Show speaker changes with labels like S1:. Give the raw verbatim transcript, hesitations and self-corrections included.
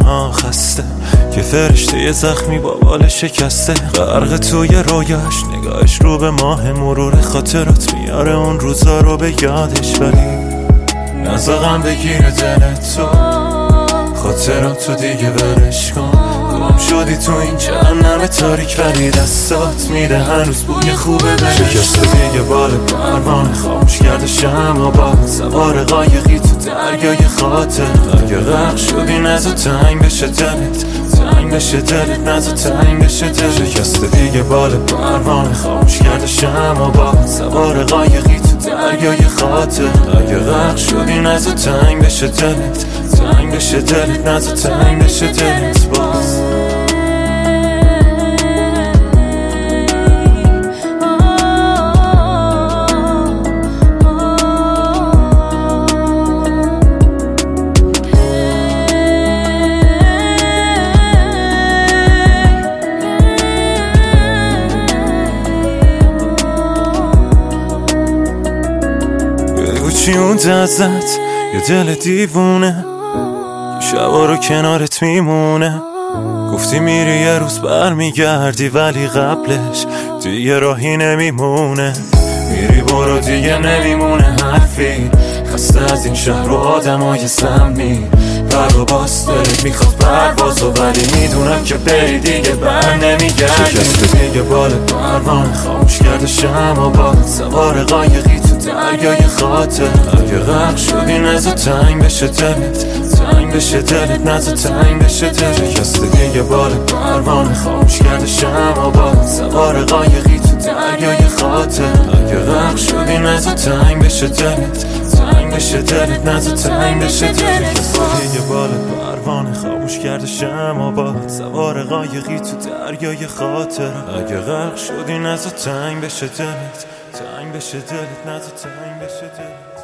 S1: ها خسته که فرشته یه زخمی با بال شکسته، غرق توی رویاش، نگاهش رو به ماه مرور خاطرات میاره اون روزا رو به یادش، ولی نزاقم بگیره دلت تو، خاطرات تو دیگه ولش کن. گم شدی تو این جهنم تاریک ولی دستات میده هنوز بوی خوبه بهش. شکست دیگه بال پروانه خاموش کرده شمع با سوار قایقی تو دریای خاطر. اگه غرق شدی نزا تنگ بشه دلت، تنگ بشه دلت، نزا تنگ بشه دلت. شکست دیگه بال پروانه خاموش کرده شمع با سوار قایقی تو دریای خاطر. اگه غرق شدی نزا تنگ بشه دلت، تنگ بشه دلت، نزا تنگ بشه دلت باز. بگو چی اون ازت یه دل دیوونه شبا رو کنارت میمونه. گفتی میری یه روز برمیگردی ولی قبلش دیگه راهی نمیمونه. میری برو دیگه نمیمونه حرفی، خسته از این شهر و آدمای سمی. پر و باز دلت میخواد پروازو ولی میدونم که بری دیگه بر نمیگردی. شکست دیگه بال پروانه خاموش کرده شمع با سوار قایقی تو دریای خاطر. اگه غرق شدی نزا تنگ بشه دلت، تنگ بشه دلت، نزا تنگ بشه دلت. شکست دیگه بال پروانه خاموش کرده شمع با سوار قایقی تو دریای خاطر. اگه غرق شدی نزا تنگ بشه دلت، تنگ بشه دلت، نزا تنگ بشه دلت. شکست دیگه بال پروانه خاموش کرده شمع با سوار قایقی تو دریای خاطر. اگه غرق شدی نزا تنگ بشه دلت، تنگ بشه دلت، نزا تنگ بشه دلت.